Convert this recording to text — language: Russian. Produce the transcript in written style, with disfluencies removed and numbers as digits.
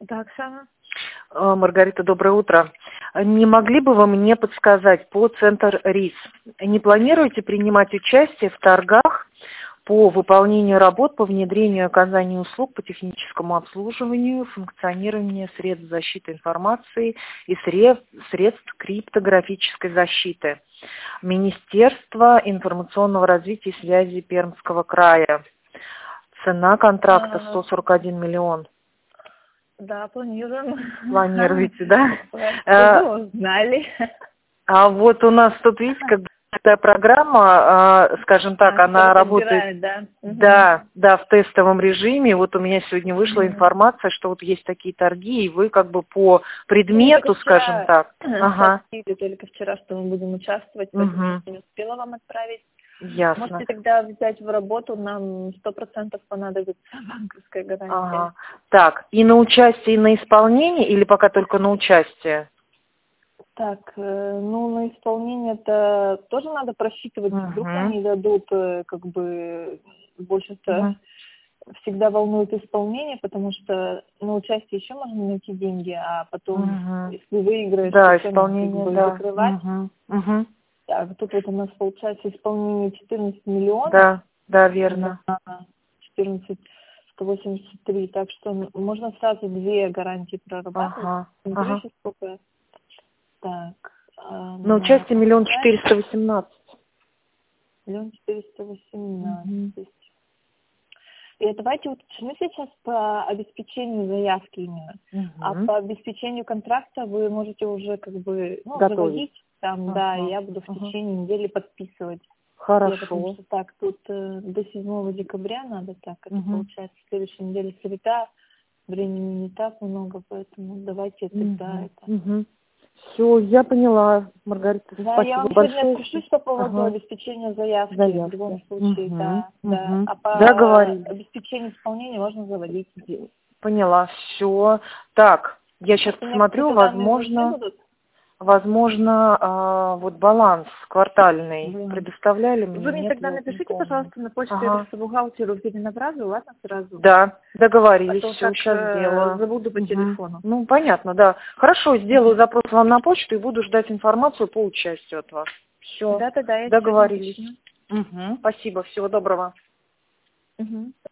Да, Оксана. Маргарита, доброе утро. Не могли бы вы мне подсказать по Центр РИС, не планируете принимать участие в торгах по выполнению работ по внедрению и оказанию услуг по техническому обслуживанию, функционированию средств защиты информации и средств криптографической защиты? Министерство информационного развития и связи Пермского края. Цена контракта 141 миллион. Да, планируем. Планируете, да? Вы узнали. А вот у нас тут, видите, как бы такая программа, скажем так, она работает, да? да, в тестовом режиме. Вот у меня сегодня вышла информация, что вот есть такие торги, и вы как бы по предмету, скажем так. Сообщили только вчера, что мы будем участвовать, поэтому не успела вам отправить. Ясно. Можете тогда взять в работу, нам 100% понадобится банковская гарантия. Ага. Так, и на участие, и на исполнение, или пока только на участие? Так, ну на исполнение-то тоже надо просчитывать, вдруг они дадут, как бы, большинство всегда волнует исполнение, потому что на участие еще можно найти деньги, а потом, если выиграешь, да, то исполнение, как бы да. закрывать. Так, тут вот у нас получается исполнение 14 миллионов. Да, да, верно. 14,183, так что можно сразу две гарантии прорабатывать. Смотрю, сейчас сколько. Так. На участие 1 418 000. 1 418. И давайте уточним сейчас по обеспечению заявки именно. А по обеспечению контракта вы можете уже как бы заводить там, да, и я буду в течение недели подписывать. Хорошо. Потому что так, тут до 7 декабря надо так, это получается в следующей неделе среда, времени не так много, поэтому давайте тогда это. Все, я поняла, Маргарита, да, спасибо я вам большое. сегодня отпишусь по поводу обеспечения заявки в любом случае, да. А по обеспечению исполнения можно заводить. Поняла, все. Так, я сейчас посмотрю, возможно, вот баланс квартальный предоставляли мне. Вы мне тогда напишите, пожалуйста, на почту адресу бухгалтеру перенабрали, ладно, сразу? Да, договорились, а все, сейчас сделаю. Забуду по телефону. Ну, понятно, да. Хорошо, сделаю запрос вам на почту и буду ждать информацию по участию от вас. Все, да, договорились. Спасибо, всего доброго.